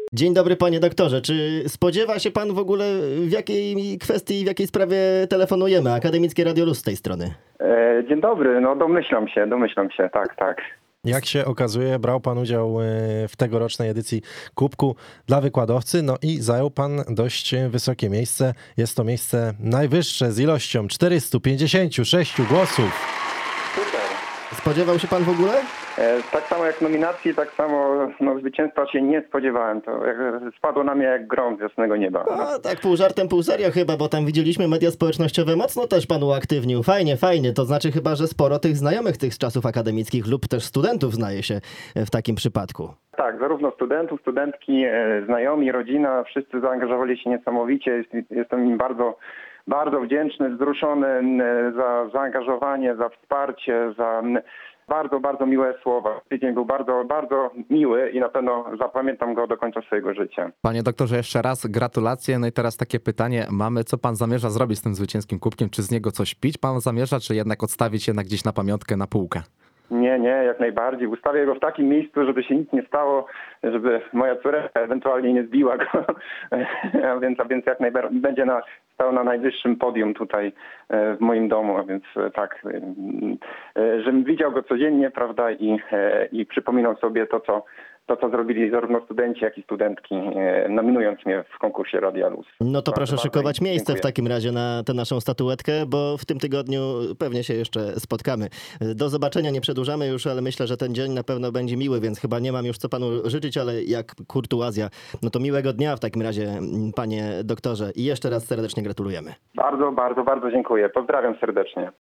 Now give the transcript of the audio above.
Dzień dobry, panie doktorze. Czy spodziewa się pan w ogóle, w jakiej kwestii, w jakiej sprawie telefonujemy? Akademickie Radio Luz z tej strony. Dzień dobry, no domyślam się, tak. Jak się okazuje, brał pan udział w tegorocznej edycji Kubku dla wykładowcy, no i zajął pan dość wysokie miejsce. Jest to miejsce najwyższe z ilością 456 głosów. Super. Spodziewał się pan w ogóle? Tak samo jak nominacji, tak samo zwycięstwa się nie spodziewałem. To spadło na mnie jak grom z jasnego nieba. No, tak pół żartem, pół serio chyba, bo tam widzieliśmy media społecznościowe mocno też pan uaktywnił. Fajnie. To znaczy chyba, że sporo tych znajomych tych z czasów akademickich lub też studentów znaje się w takim przypadku. Tak, zarówno studentów, studentki, znajomi, rodzina, wszyscy zaangażowali się niesamowicie. Jestem im bardzo wdzięczny, wzruszony za zaangażowanie, za wsparcie, za bardzo miłe słowa. Tydzień był bardzo miły i na pewno zapamiętam go do końca swojego życia. Panie doktorze, jeszcze raz gratulacje. No i teraz takie pytanie mamy. Co pan zamierza zrobić z tym zwycięskim kubkiem? Czy z niego coś pić pan zamierza, czy jednak odstawić je gdzieś na pamiątkę, na półkę? Nie, jak najbardziej. Ustawię go w takim miejscu, żeby się nic nie stało, żeby moja córeczka ewentualnie nie zbiła go. a więc jak najbardziej będzie stał na najwyższym podium tutaj w moim domu, a więc tak, żebym widział go codziennie, prawda, i przypominał sobie to, co zrobili zarówno studenci, jak i studentki, nominując mnie w konkursie Radia Luz. No to proszę szykować dziękuję. miejsce w takim razie na tę naszą statuetkę, bo w tym tygodniu pewnie się jeszcze spotkamy. Do zobaczenia, nie przedłużamy już, ale myślę, że ten dzień na pewno będzie miły, więc chyba nie mam już co panu życzyć, ale jak kurtuazja, no to miłego dnia w takim razie, panie doktorze. I jeszcze raz serdecznie gratulujemy. Bardzo dziękuję. Pozdrawiam serdecznie.